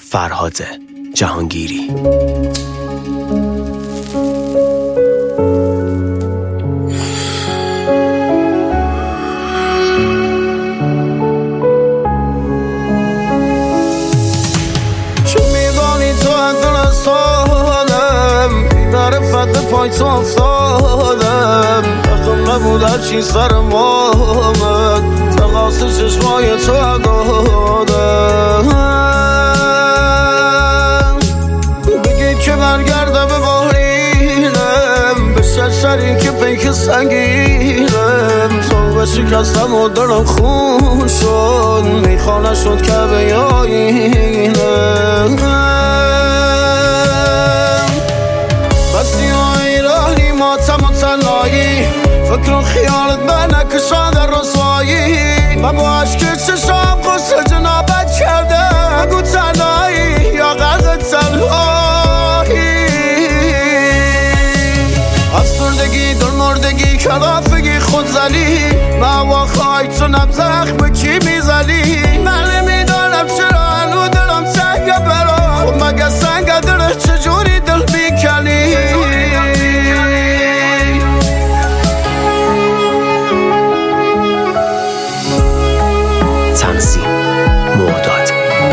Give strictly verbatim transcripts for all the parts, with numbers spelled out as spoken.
فرهاد جهانگیری. پای تو افتادم حقم نبود هرچی سرم آمد تقاس چشمای تو دادم بگی که برگرده به بارینم به ششری که پیک سنگینم تو شکستم و دلم خون شد میخانه شد که به یاینم بسی ایرانی ماتم و تنهایی فکر و خیالت به نکشان در رسوایی و با عشق چشام غسل جنابت کرده بگو تنهایی یا غرق تنهایی افسردگی در مردگی کلافگی خودزنی نوا خواهی تو نبزخ به کی میزنی من نمیدانم چرا هنو دلم تنگه برا خب مگه سنگه داره چجوری دل بیکنی تنظیم مرداد.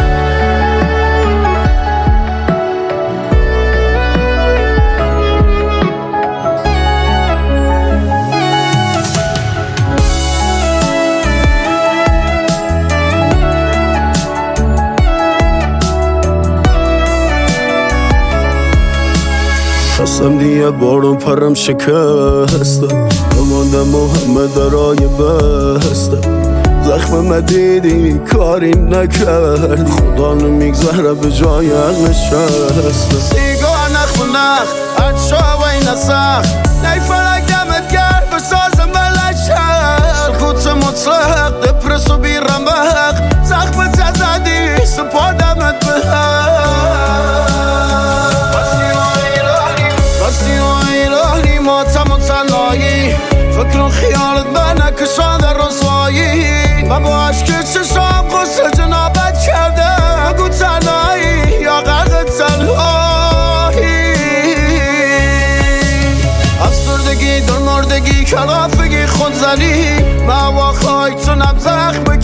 خواستم دیگه بارون پرم شکستم بماندم محمد رای بستم زخم مدیدی کاری نکردی خدا نمیگذره به جای عقل نشستم سیگار نخ و نخ اچا و این سخت نیفرک دمت گرد بساز ملک شد سکوت مطلق دپرس و بیرمق زخم تزدی سپادمت به بسی و ایرانی ماتم و تنهایی فکر و خیالت به نکشان در رسوایی و با عشق چشام غسل جنابت کرده بگو تنهایی یا غرق تنهایی افسردگی در مردگی کلافگی خودزنی نوا خواهی تو نبزخ